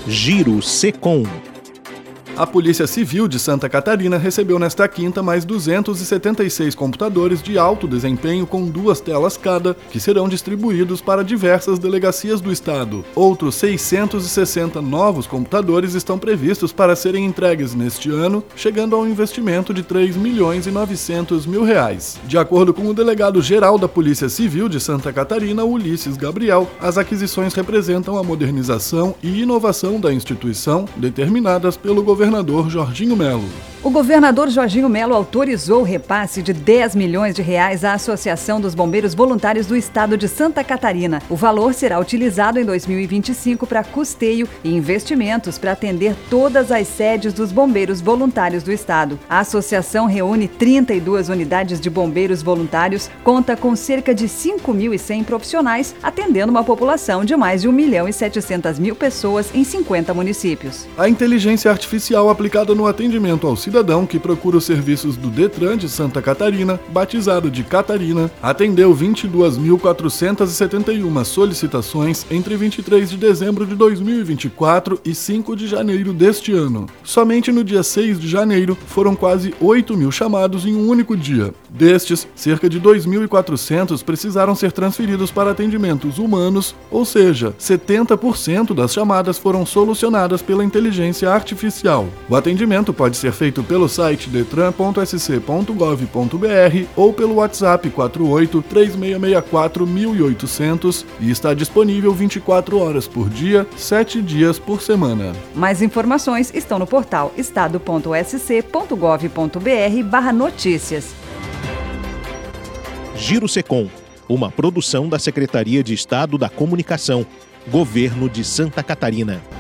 Giro Secom. A Polícia Civil de Santa Catarina recebeu nesta quinta mais 276 computadores de alto desempenho com 2 telas cada, que serão distribuídos para diversas delegacias do estado. Outros 660 novos computadores estão previstos para serem entregues neste ano, chegando a um investimento de R$ 3.900.000. De acordo com o delegado-geral da Polícia Civil de Santa Catarina, Ulisses Gabriel, as aquisições representam a modernização e inovação da instituição, determinadas pelo governador Jorginho Melo. O governador Jorginho Melo autorizou o repasse de R$10 milhões à Associação dos Bombeiros Voluntários do Estado de Santa Catarina. O valor será utilizado em 2025 para custeio e investimentos para atender todas as sedes dos bombeiros voluntários do estado. A associação reúne 32 unidades de bombeiros voluntários, conta com cerca de 5.100 profissionais, atendendo uma população de mais de 1.700.000 pessoas em 50 municípios. A inteligência artificial aplicada no atendimento ao cidadão que procura os serviços do Detran de Santa Catarina, batizado de Catarina, atendeu 22.471 solicitações entre 23 de dezembro de 2024 e 5 de janeiro deste ano. Somente no dia 6 de janeiro foram quase 8.000 chamados em um único dia. Destes, cerca de 2.400 precisaram ser transferidos para atendimentos humanos, ou seja, 70% das chamadas foram solucionadas pela inteligência artificial. O atendimento pode ser feito pelo site detran.sc.gov.br ou pelo WhatsApp 48-3664-1800 e está disponível 24 horas por dia, 7 dias por semana. Mais informações estão no portal estado.sc.gov.br/notícias. Giro Secom, uma produção da Secretaria de Estado da Comunicação, Governo de Santa Catarina.